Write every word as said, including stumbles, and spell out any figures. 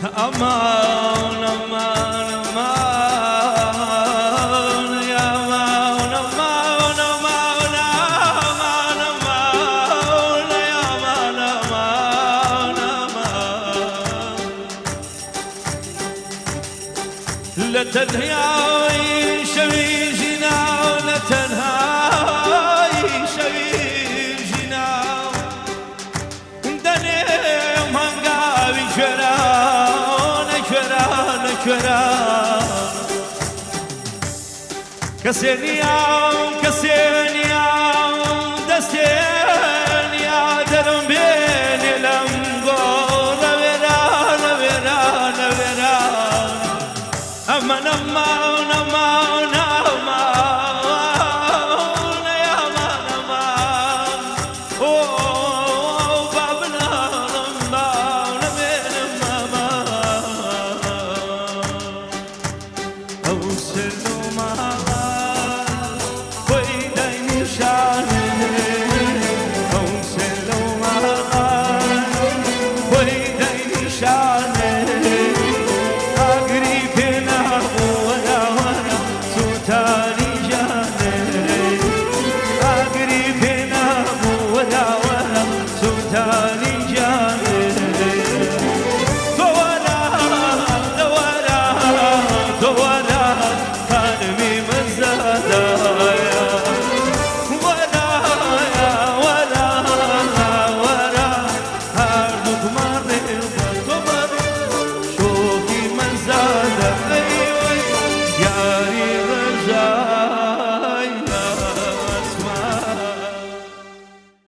امان امان امان یا امان امان امان امان امان یا امان امان امان لا تنهي شوي جنا لا تنهي شوي جنا دني مهنگاوي شرا نشرا نشرا كسنيا كسنيا